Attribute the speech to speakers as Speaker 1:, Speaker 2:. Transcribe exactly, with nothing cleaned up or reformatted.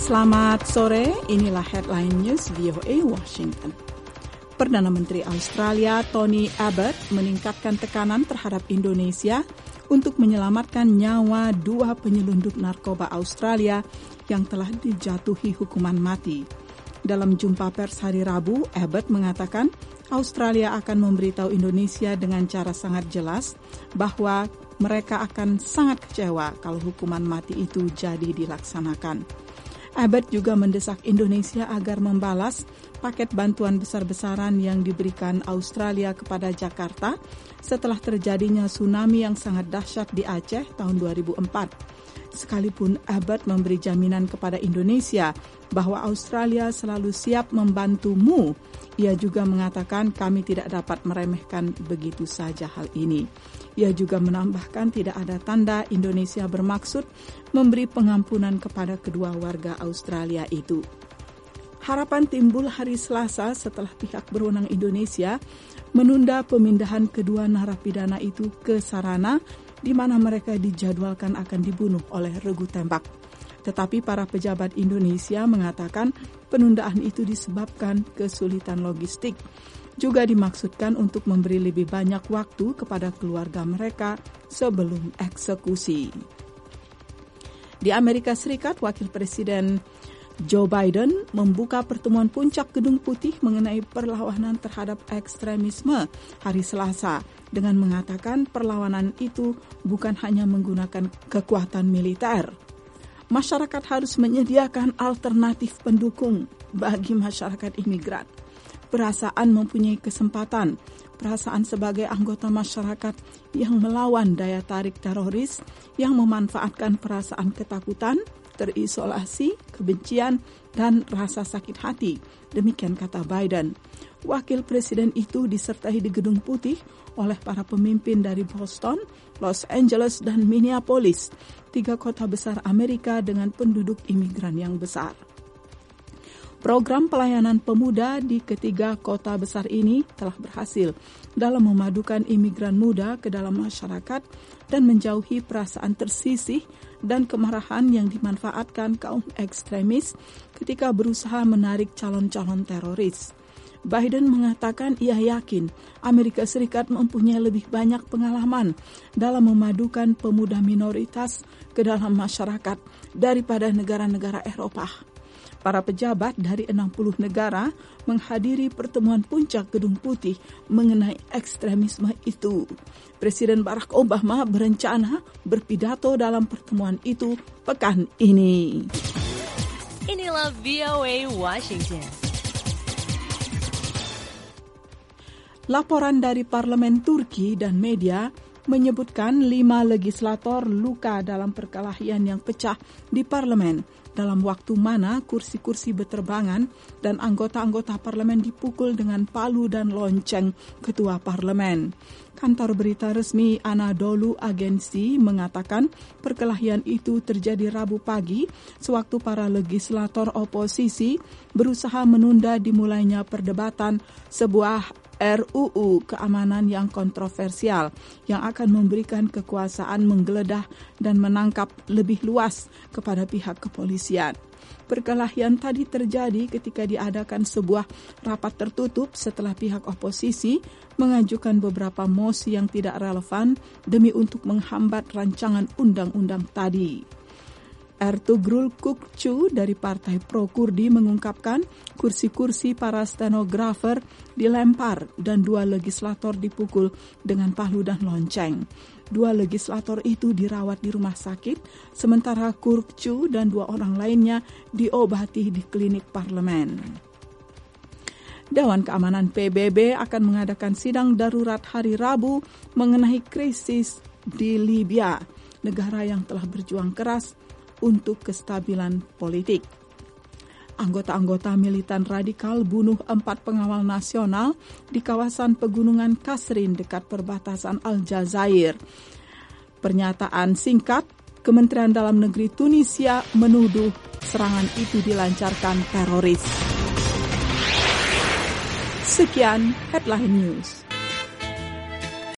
Speaker 1: Selamat sore, inilah Headline News V O A Washington. Perdana Menteri Australia Tony Abbott meningkatkan tekanan terhadap Indonesia untuk menyelamatkan nyawa dua penyelundup narkoba Australia yang telah dijatuhi hukuman mati. Dalam jumpa pers hari Rabu, Abbott mengatakan Australia akan memberitahu Indonesia dengan cara sangat jelas bahwa mereka akan sangat kecewa kalau hukuman mati itu jadi dilaksanakan. Abbott juga mendesak Indonesia agar membalas paket bantuan besar-besaran yang diberikan Australia kepada Jakarta setelah terjadinya tsunami yang sangat dahsyat di Aceh tahun dua ribu empat. Sekalipun Abbott memberi jaminan kepada Indonesia bahwa Australia selalu siap membantumu, ia juga mengatakan kami tidak dapat meremehkan begitu saja hal ini. Ia juga menambahkan tidak ada tanda Indonesia bermaksud memberi pengampunan kepada kedua warga Australia itu. Harapan timbul hari Selasa setelah pihak berwenang Indonesia menunda pemindahan kedua narapidana itu ke Sarana di mana mereka dijadwalkan akan dibunuh oleh regu tembak. Tetapi para pejabat Indonesia mengatakan penundaan itu disebabkan kesulitan logistik. Juga dimaksudkan untuk memberi lebih banyak waktu kepada keluarga mereka sebelum eksekusi. Di Amerika Serikat, Wakil Presiden Joe Biden membuka pertemuan puncak Gedung Putih mengenai perlawanan terhadap ekstremisme hari Selasa dengan mengatakan perlawanan itu bukan hanya menggunakan kekuatan militer. Masyarakat harus menyediakan alternatif pendukung bagi masyarakat imigran. Perasaan mempunyai kesempatan, perasaan sebagai anggota masyarakat yang melawan daya tarik teroris yang memanfaatkan perasaan ketakutan, terisolasi, kebencian, dan rasa sakit hati. Demikian kata Biden. Wakil Presiden itu disertai di Gedung Putih oleh para pemimpin dari Boston, Los Angeles, dan Minneapolis, tiga kota besar Amerika dengan penduduk imigran yang besar. Program pelayanan pemuda di ketiga kota besar ini telah berhasil dalam memadukan imigran muda ke dalam masyarakat dan menjauhi perasaan tersisih dan kemarahan yang dimanfaatkan kaum ekstremis ketika berusaha menarik calon-calon teroris. Biden mengatakan ia yakin Amerika Serikat mempunyai lebih banyak pengalaman dalam memadukan pemuda minoritas ke dalam masyarakat daripada negara-negara Eropa. Para pejabat dari enam puluh negara menghadiri pertemuan puncak Gedung Putih mengenai ekstremisme itu. Presiden Barack Obama berencana berpidato dalam pertemuan itu pekan ini.
Speaker 2: Inilah V O A Washington.
Speaker 1: Laporan dari parlemen Turki dan media menyebutkan lima legislator luka dalam perkelahian yang pecah di parlemen dalam waktu mana kursi-kursi berterbangan dan anggota-anggota parlemen dipukul dengan palu dan lonceng ketua parlemen. Kantor berita resmi Anadolu Agency mengatakan perkelahian itu terjadi Rabu pagi sewaktu para legislator oposisi berusaha menunda dimulainya perdebatan sebuah R U U keamanan yang kontroversial yang akan memberikan kekuasaan menggeledah dan menangkap lebih luas kepada pihak kepolisian. Perkelahian tadi terjadi ketika diadakan sebuah rapat tertutup setelah pihak oposisi mengajukan beberapa mosi yang tidak relevan demi untuk menghambat rancangan undang-undang tadi. Ertugrul Kukcu dari Partai Pro-Kurdi mengungkapkan kursi-kursi para stenografer dilempar dan dua legislator dipukul dengan palu dan lonceng. Dua legislator itu dirawat di rumah sakit, sementara Kukcu dan dua orang lainnya diobati di klinik parlemen. Dewan Keamanan P B B akan mengadakan sidang darurat hari Rabu mengenai krisis di Libya, negara yang telah berjuang keras untuk kestabilan politik. Anggota-anggota militan radikal bunuh empat pengawal nasional di kawasan pegunungan Kasrin dekat perbatasan Aljazair. Pernyataan singkat, Kementerian Dalam Negeri Tunisia menuduh serangan itu dilancarkan teroris. Sekian Headline News.